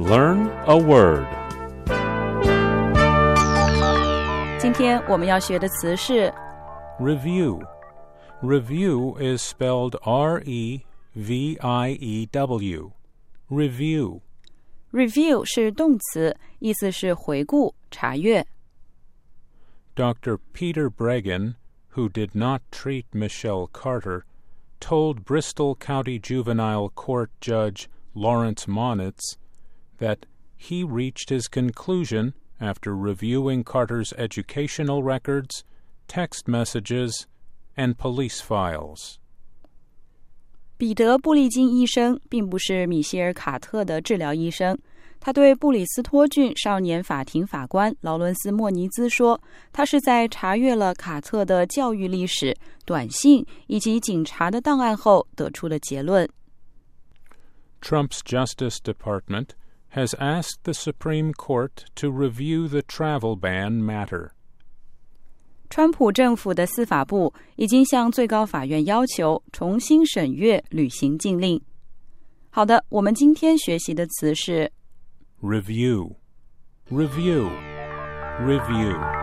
Learn a word. 今天我们要学的词是 Review. Review is spelled R-E-V-I-E-W. Review. Review 是动词，意思是回顾、查阅。 Dr. Peter Breggin, who did not treat Michelle Carter, told Bristol County Juvenile Court Judge Lawrence Monitz that he reached his conclusion after reviewing Carter's educational records, text messages, and police files. 彼得·布利金医生并不是米歇尔·卡特的治疗医生。他对布里斯托郡少年法庭法官劳伦斯·莫尼兹说，他是在查阅了卡特的教育历史、短信以及警察的档案后得出的结论。 Trump's Justice Department has asked the Supreme Court to review the travel ban matter. 川普政府的司法部已经向最高法院要求重新审阅旅行禁令。好的，我们今天学习的词是 Review. Review. Review.